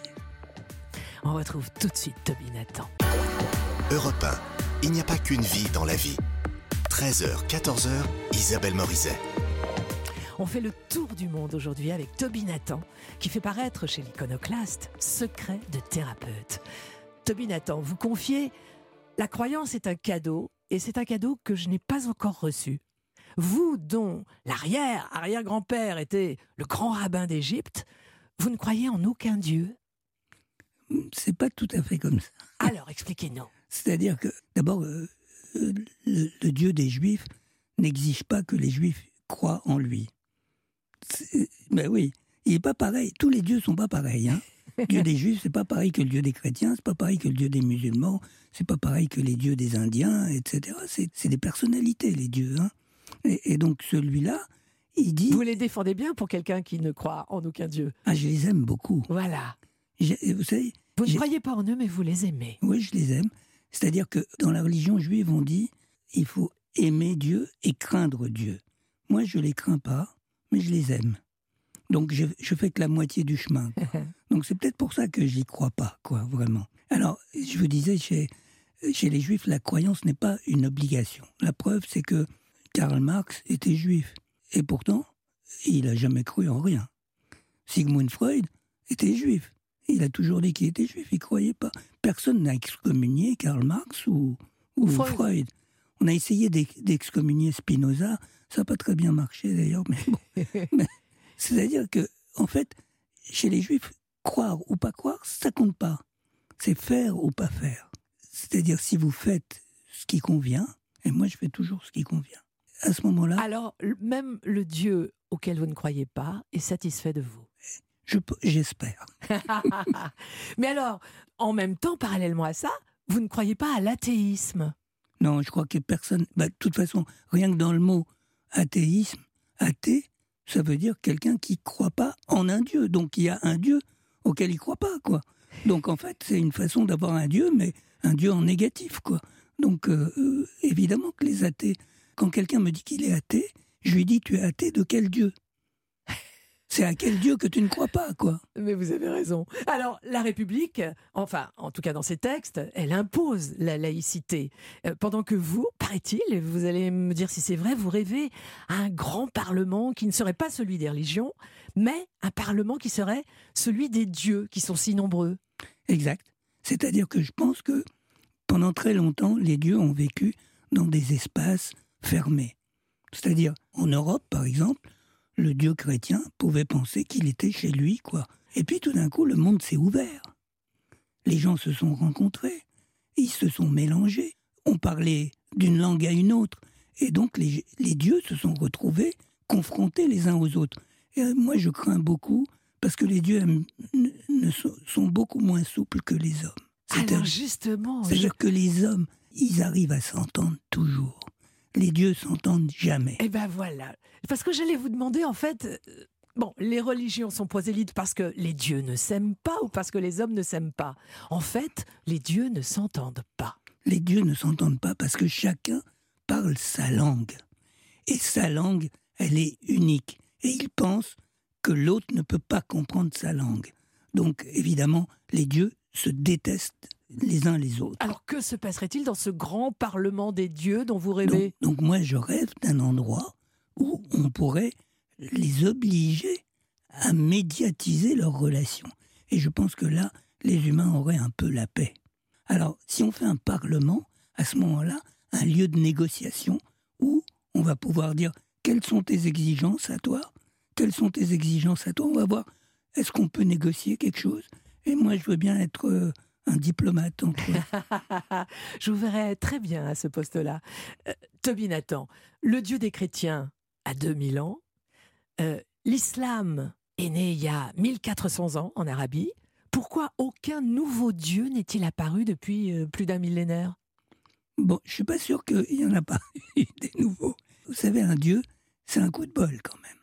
B: On retrouve tout de suite Toby Nathan.
A: Europe un, il n'y a pas qu'une vie dans la vie. treize heures, quatorze heures, Isabelle Morizet.
B: On fait le tour du monde aujourd'hui avec Toby Nathan, qui fait paraître chez l'Iconoclaste Secret de thérapeute. Toby Nathan, vous confiez « La croyance est un cadeau, et c'est un cadeau que je n'ai pas encore reçu. » Vous, dont l'arrière-arrière-grand-père était le grand rabbin d'Égypte, vous ne croyez en aucun dieu?
C: C'est pas tout à fait comme ça.
B: Alors, expliquez-nous.
C: C'est-à-dire que, d'abord, euh, euh, le, le Dieu des Juifs n'exige pas que les Juifs croient en lui. C'est, ben oui, il n'est pas pareil. Tous les dieux ne sont pas pareils. Hein. Le Dieu des Juifs, c'est pas pareil que le Dieu des chrétiens, c'est pas pareil que le Dieu des musulmans, c'est pas pareil que les dieux des Indiens, et cetera. C'est, c'est des personnalités, les dieux. Hein. Et, et donc celui-là, il dit...
B: Vous les défendez bien pour quelqu'un qui ne croit en aucun dieu.
C: Ah, je les aime beaucoup.
B: Voilà.
C: J'ai, vous savez...
B: Vous ne
C: j'ai...
B: croyez pas en eux, mais vous les aimez.
C: Oui, je les aime. C'est-à-dire que dans la religion juive, on dit il faut aimer Dieu et craindre Dieu. Moi, je ne les crains pas, mais je les aime. Donc, je, je fais que la moitié du chemin. Donc, c'est peut-être pour ça que je n'y crois pas, quoi, vraiment. Alors, je vous disais, chez, chez les Juifs, la croyance n'est pas une obligation. La preuve, c'est que Karl Marx était juif. Et pourtant, il n'a jamais cru en rien. Sigmund Freud était juif. Il a toujours dit qu'il était juif, il ne croyait pas. Personne n'a excommunié Karl Marx ou, ou Freud. Freud. On a essayé d'excommunier Spinoza, ça n'a pas très bien marché d'ailleurs, mais bon. mais, c'est-à-dire que, en fait, chez les Juifs, croire ou pas croire, ça compte pas. C'est faire ou pas faire. C'est-à-dire, si vous faites ce qui convient, et moi je fais toujours ce qui convient, à ce moment-là...
B: Alors, même le Dieu auquel vous ne croyez pas est satisfait de vous.
C: Je, j'espère.
B: Mais alors, en même temps, parallèlement à ça, vous ne croyez pas à l'athéisme?
C: Non, je crois que personne... Bah, de toute façon, rien que dans le mot athéisme, athée, ça veut dire quelqu'un qui ne croit pas en un Dieu. Donc il y a un Dieu auquel il ne croit pas, quoi. Donc en fait, c'est une façon d'avoir un Dieu, mais un Dieu en négatif, quoi. Donc euh, euh, évidemment que les athées... Quand quelqu'un me dit qu'il est athée, je lui dis, tu es athée de quel Dieu ? C'est à quel Dieu que tu ne crois pas, quoi.
B: Mais vous avez raison. Alors, la République, enfin, en tout cas dans ses textes, elle impose la laïcité. Euh, pendant que vous, paraît-il, vous allez me dire si c'est vrai, vous rêvez à un grand parlement qui ne serait pas celui des religions, mais un parlement qui serait celui des dieux, qui sont si nombreux.
C: Exact. C'est-à-dire que je pense que pendant très longtemps, les dieux ont vécu dans des espaces fermés. C'est-à-dire, en Europe, par exemple, le Dieu chrétien pouvait penser qu'il était chez lui, quoi. Et puis tout d'un coup, le monde s'est ouvert. Les gens se sont rencontrés, ils se sont mélangés, on parlait d'une langue à une autre, et donc les, les dieux se sont retrouvés confrontés les uns aux autres. Et moi, je crains beaucoup, parce que les dieux aiment, ne sont, sont beaucoup moins souples que les hommes. C'est-à-dire,
B: Alors justement...
C: C'est-à-dire je... que les hommes, ils arrivent à s'entendre toujours. Les dieux s'entendent jamais.
B: Eh ben voilà. Parce que j'allais vous demander, en fait, euh, bon, les religions sont prosélytes parce que les dieux ne s'aiment pas ou parce que les hommes ne s'aiment pas. En fait, les dieux ne s'entendent pas.
C: Les dieux ne s'entendent pas parce que chacun parle sa langue. Et sa langue, elle est unique. Et ils pensent que l'autre ne peut pas comprendre sa langue. Donc, évidemment, les dieux se détestent les uns les autres.
B: Alors que se passerait-il dans ce grand parlement des dieux dont vous rêvez ?
C: donc, donc moi je rêve d'un endroit où on pourrait les obliger à médiatiser leurs relations. Et je pense que là, les humains auraient un peu la paix. Alors, si on fait un parlement, à ce moment-là, un lieu de négociation où on va pouvoir dire quelles sont tes exigences à toi ? Quelles sont tes exigences à toi ? On va voir, est-ce qu'on peut négocier quelque chose ? Et moi, je veux bien être... Euh, un diplomate entre eux.
B: Je vous verrais très bien à ce poste-là. Euh, Toby Nathan, le Dieu des chrétiens a deux mille ans. Euh, l'islam est né il y a mille quatre cents ans en Arabie. Pourquoi aucun nouveau Dieu n'est-il apparu depuis euh, plus d'un millénaire ?
C: Bon, je ne suis pas sûr qu'il n'y en a pas eu des nouveaux. Vous savez, un Dieu, c'est un coup de bol quand même.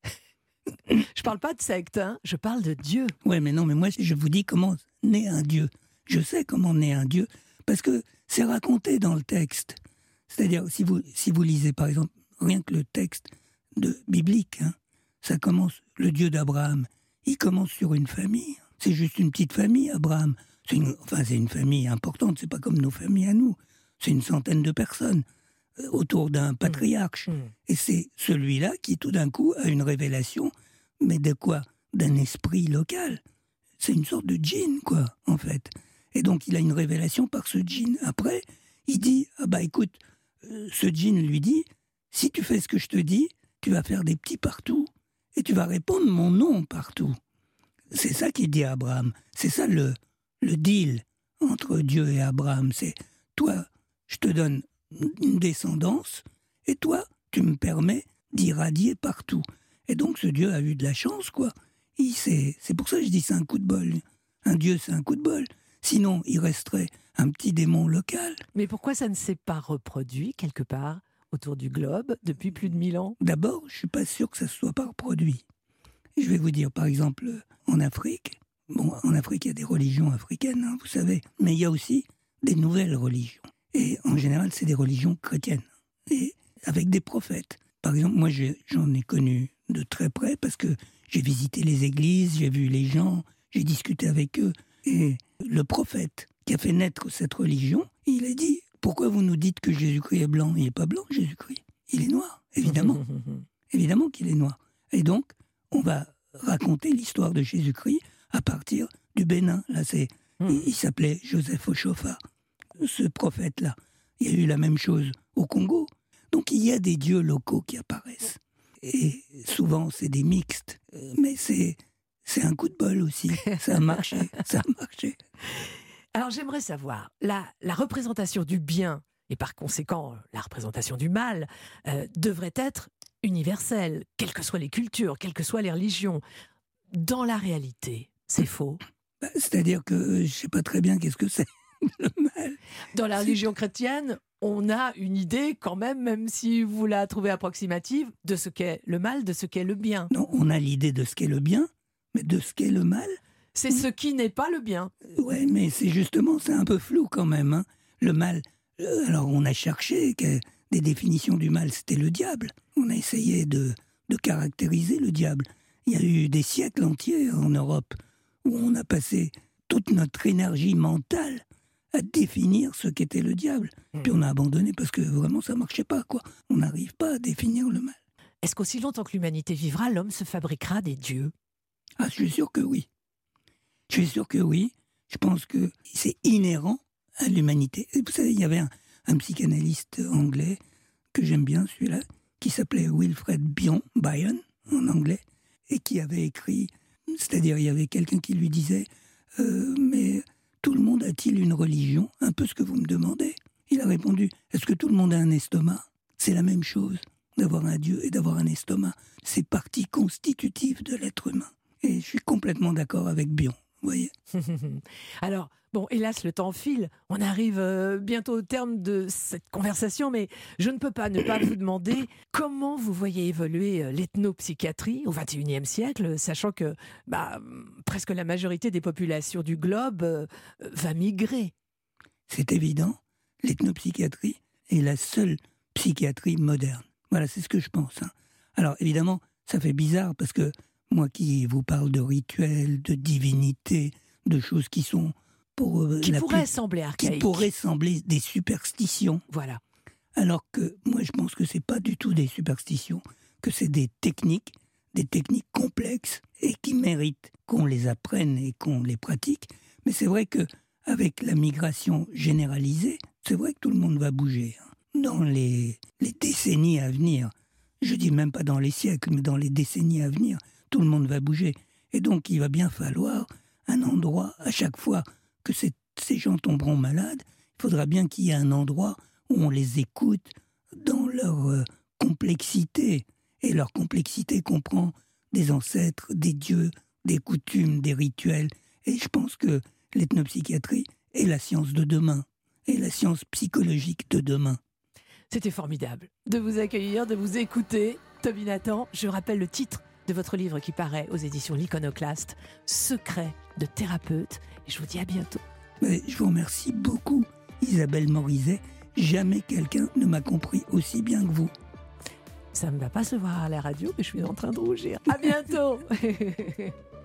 B: Je ne parle pas de secte, hein, je parle de Dieu.
C: Oui, mais non, mais moi, je vous dis comment naît un Dieu. Je sais comment naît un Dieu, parce que c'est raconté dans le texte. C'est-à-dire, si vous, si vous lisez, par exemple, rien que le texte de, biblique, hein, ça commence, le Dieu d'Abraham, il commence sur une famille. C'est juste une petite famille, Abraham. C'est une, enfin, c'est une famille importante, c'est pas comme nos familles à nous. C'est une centaine de personnes euh, autour d'un patriarche. Mmh. Et c'est celui-là qui, tout d'un coup, a une révélation, mais de quoi ? D'un esprit local. C'est une sorte de djinn, quoi, en fait. Et donc, il a une révélation par ce djinn. Après, il dit, ah bah écoute, euh, ce djinn lui dit, si tu fais ce que je te dis, tu vas faire des petits partout, et tu vas répondre mon nom partout. C'est ça qu'il dit à Abraham. C'est ça le, le deal entre Dieu et Abraham. C'est, toi, je te donne une descendance, et toi, tu me permets d'irradier partout. Et donc ce Dieu a eu de la chance, quoi. Il, c'est, c'est pour ça que je dis c'est un coup de bol. Un Dieu, c'est un coup de bol. Sinon, il resterait un petit démon local.
B: Mais pourquoi ça ne s'est pas reproduit quelque part autour du globe depuis plus de mille ans?
C: D'abord, je ne suis pas sûr que ça ne se soit pas reproduit. Je vais vous dire, par exemple, en Afrique, bon, en Afrique, il y a des religions africaines, hein, vous savez, mais il y a aussi des nouvelles religions. Et en général, c'est des religions chrétiennes, et avec des prophètes. Par exemple, moi, j'ai, j'en ai connu de très près parce que j'ai visité les églises, j'ai vu les gens, j'ai discuté avec eux. Et le prophète qui a fait naître cette religion, il a dit « Pourquoi vous nous dites que Jésus-Christ est blanc ?» Il n'est pas blanc, Jésus-Christ. Il est noir, évidemment. Évidemment qu'il est noir. Et donc, on va raconter l'histoire de Jésus-Christ à partir du Bénin. Là, c'est, il, il s'appelait Joseph Ochofa, ce prophète-là. Il y a eu la même chose au Congo. Donc, il y a des dieux locaux qui apparaissent. Et souvent, c'est des mixtes. Mais c'est, c'est un coup de bol aussi. Ça a marché, ça a marché.
B: Alors, j'aimerais savoir, la, la représentation du bien, et par conséquent, la représentation du mal, euh, devrait être universelle, quelles que soient les cultures, quelles que soient les religions. Dans la réalité, c'est faux.
C: Bah, c'est-à-dire que je ne sais pas très bien qu'est-ce que c'est, le mal.
B: Dans la religion chrétienne, on a une idée quand même, même si vous la trouvez approximative, de ce qu'est le mal, de ce qu'est le bien.
C: Non, on a l'idée de ce qu'est le bien, mais de ce qu'est le mal.
B: C'est ce qui n'est pas le bien.
C: Ouais, mais c'est justement, c'est un peu flou quand même. Hein. Le mal, euh, alors on a cherché que des définitions du mal, c'était le diable. On a essayé de, de caractériser le diable. Il y a eu des siècles entiers en Europe où on a passé toute notre énergie mentale à définir ce qu'était le diable. Puis on a abandonné parce que vraiment ça marchait pas, quoi. On n'arrive pas à définir le mal.
B: Est-ce qu'aussi longtemps que l'humanité vivra, l'homme se fabriquera des dieux?
C: Ah, je suis sûr que oui. Je suis sûr que oui. Je pense que c'est inhérent à l'humanité. Et vous savez, il y avait un, un psychanalyste anglais que j'aime bien, celui-là, qui s'appelait Wilfred Bion, Bion en anglais, et qui avait écrit, c'est-à-dire il y avait quelqu'un qui lui disait euh, « Mais tout le monde a-t-il une religion ?» Un peu ce que vous me demandez. Il a répondu « Est-ce que tout le monde a un estomac ?» C'est la même chose, d'avoir un Dieu et d'avoir un estomac. C'est partie constitutive de l'être humain. Et je suis complètement d'accord avec Bion, vous voyez.
B: Alors, bon, hélas, le temps file. On arrive euh, bientôt au terme de cette conversation, mais je ne peux pas ne pas vous demander comment vous voyez évoluer euh, l'ethnopsychiatrie au vingt et unième siècle, sachant que bah, presque la majorité des populations du globe euh, va migrer.
C: C'est évident, l'ethnopsychiatrie est la seule psychiatrie moderne. Voilà, c'est ce que je pense. Hein. Alors, évidemment, ça fait bizarre parce que moi qui vous parle de rituels, de divinités, de choses qui sont pour euh,
B: qui
C: la
B: pourraient
C: plus,
B: sembler archaïques.
C: qui pourraient sembler des superstitions.
B: Voilà.
C: Alors que moi je pense que c'est pas du tout des superstitions, que c'est des techniques, des techniques complexes et qui méritent qu'on les apprenne et qu'on les pratique. Mais c'est vrai que avec la migration généralisée, c'est vrai que tout le monde va bouger. Hein. Dans les, les décennies à venir, je dis même pas dans les siècles, mais dans les décennies à venir, tout le monde va bouger. Et donc, il va bien falloir un endroit, à chaque fois que ces, ces gens tomberont malades, il faudra bien qu'il y ait un endroit où on les écoute dans leur euh, complexité. Et leur complexité comprend des ancêtres, des dieux, des coutumes, des rituels. Et je pense que l'ethnopsychiatrie est la science de demain, est la science psychologique de demain.
B: C'était formidable de vous accueillir, de vous écouter. Toby Nathan, je rappelle le titre de votre livre qui paraît aux éditions L'Iconoclaste, Secret de thérapeute. Et je vous dis à bientôt.
C: Mais je vous remercie beaucoup, Isabelle Morizet. Jamais quelqu'un ne m'a compris aussi bien que vous.
B: Ça ne va pas se voir à la radio, mais je suis en train de rougir. À bientôt.